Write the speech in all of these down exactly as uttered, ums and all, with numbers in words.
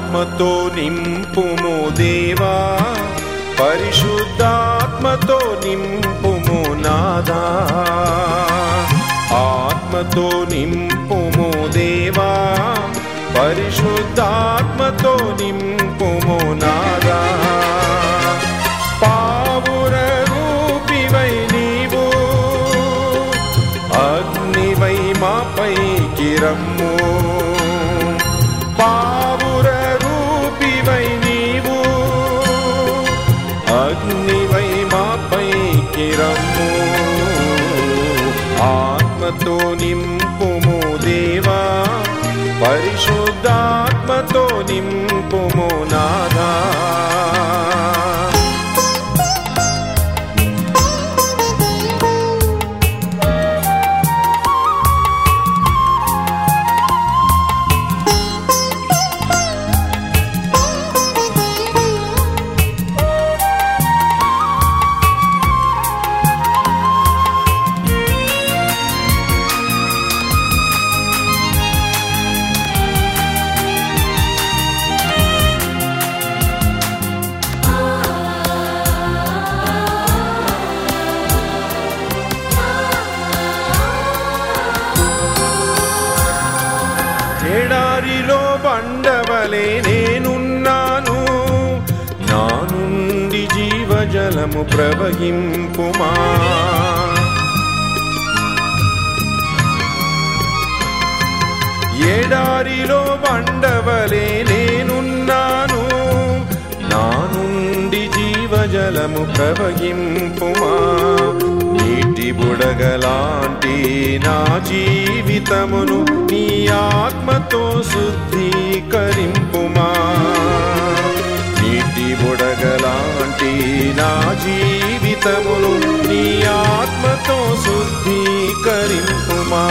ఆత్మతో నింపుము దేవా, పరిశుద్ధాత్మతో నింపుము నాదా. ఆత్మతో నింపుము దేవా, పరిశుద్ధాత్మతో నింపుము నాదా. పావుర రూపివై నీవు, అగ్నివై మాపైకి రమ్ము. పావుర రూపివై నీవు, అగ్నివై మాపైకి రమ్ము. ఆత్మతో నింపుము దేవా, పరిశుద్ధాత్మతో నింపుము నాదా. ఎడారిలో బండవలే నేనున్నాను, నా నుండి జీవజలము ప్రవహింపుమా. ఎడారిలో బండవలే నేనున్నాను, నా నుండి జీవజలము ప్రవహింపుమా. నీటి బుడగలాంటి నా జీవితమును నీ ఆత్మతో శుద్ధీకరింపుమా. నీటి బుడగలాంటి నా జీవితమును నీ ఆత్మతో శుద్ధీకరింపుమా.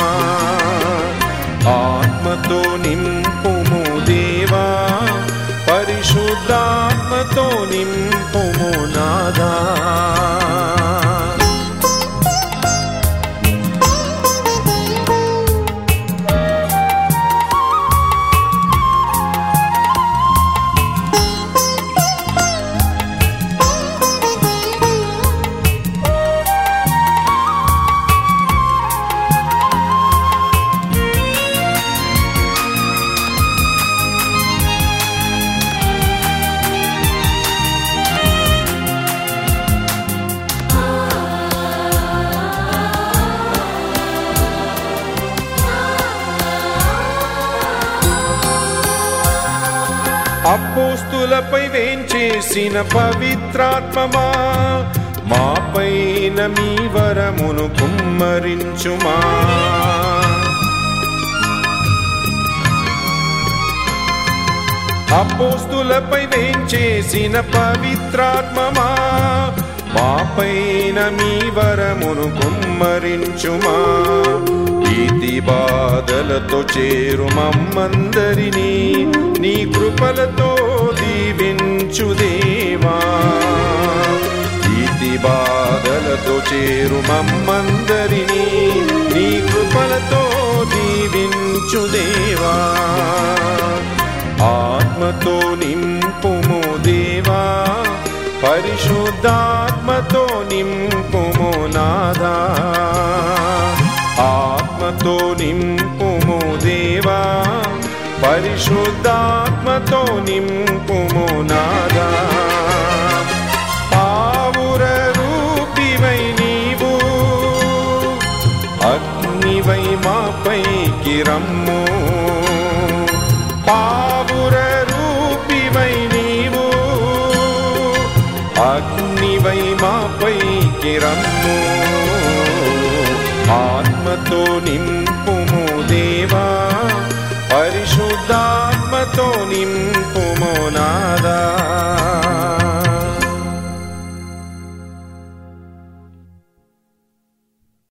ఆత్మతో నింపుము దేవా, పరిశుద్ధాత్మతో నింపుము నాదా. అపోస్తులపై వేంచేసిన పవిత్రాత్మమా, మాపైన మీ వరమును కుమ్మరించుమా. అపోస్తులపై వేంచేసిన పవిత్రాత్మమా, మాపైన మీ వరమును కుమ్మరించుమా. ఈతి బాధలతో చేరు మమ్మందరినీ నీ కృపలతో దీవించు దేవా. ఈతి బాధలతో చేరు మమ్మందరినీ నీ కృపలతో దీవించు దేవా. ఆత్మతో నింపుము దేవా, పరిశుద్ధాత్మతో నింపుము నాదా. ఆత్మతో నింపుము దేవా, పరిశుద్ధాత్మతో నింపుము నాదా. పావుర రూపివై నీవు, అగ్నివై మాపైకి రమ్ము. పావుర రూపివై నీవు, అగ్నివై మాపైకి రమ్ము. ఆత్మతో నింపుము దేవా, పరిశుద్ధాత్మతో నింపుము నా